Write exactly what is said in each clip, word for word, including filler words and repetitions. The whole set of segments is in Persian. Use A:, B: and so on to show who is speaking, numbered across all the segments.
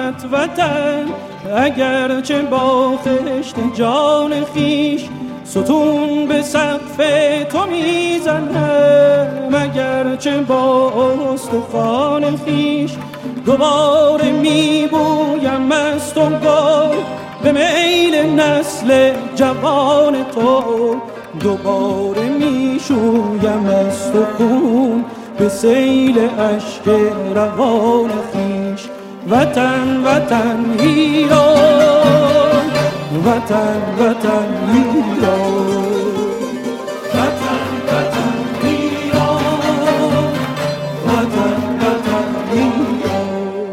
A: سازمت وطن، اگرچه با خشت جان خیش ستون به سقف تو میزنم، اگرچه با استخوان خیش دوباره میبویم از تو گل، به میل نسل جوان تو دوباره میشویم از تو خون، به سیل اشک روان خیش. وطن وطن ایران، وطن وطن ایران، وطن وطن ایران، وطن وطن ایران.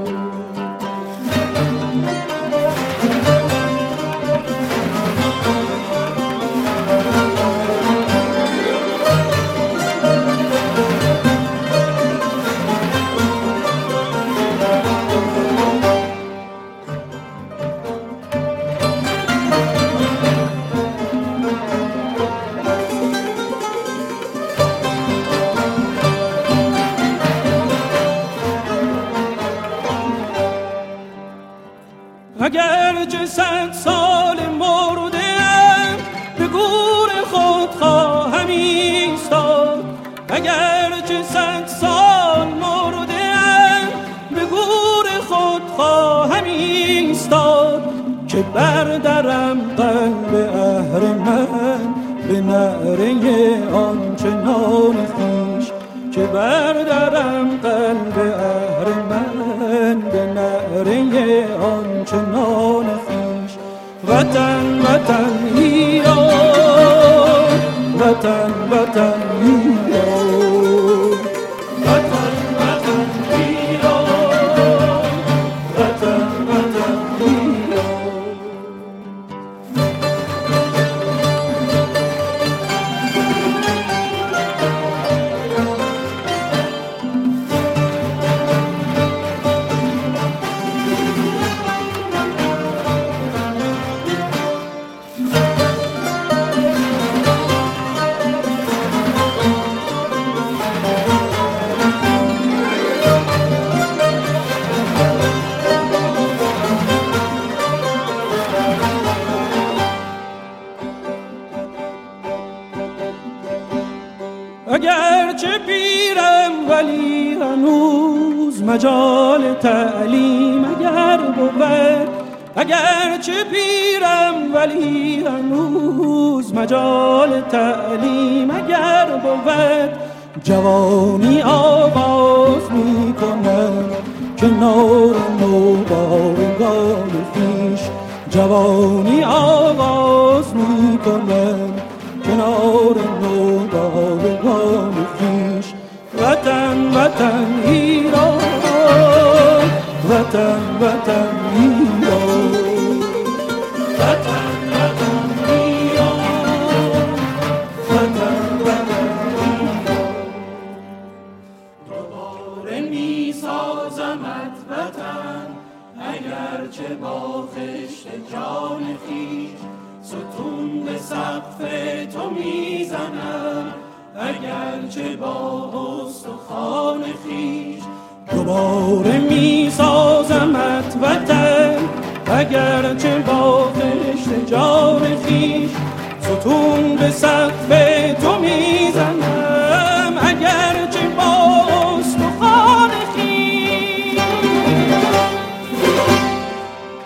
A: اگرچه صد سال مرده‌ام به گور خود خواهم ایستاد، اگرچه صد سال مرده‌ام به گور خود خواهم ایستاد، که بردرم قلب اهرمن به نعره آنچنان خویش، که بردرم قلب اهرمن به نعره آنچنان خویش. وطن وطن ایران، وطن وطن ایران، وطن وطن ایران، وطن وطن ایران. اگرچه پیرم ولی هنوز مجال تعلیم اگر بود، اگرچه پیرم ولی هنوز مجال تعلیم اگر بود، جوانی آغاز می کنم کنار نوباوگان خویش، جوانی آغاز می کنم کنار نوباوگان خویش. وطن وطن ایران، وطن وطن ایران، وطن وطن ایران، وطن وطن ایران. دوباره می سازمت وطن، اگرچه با خشت جان خویش ستون به سقف تو میزنم، اگرچه با استخوان خویش دوباره میسازمت وطن، اگرچه با خشت جان خویش ستون به سقف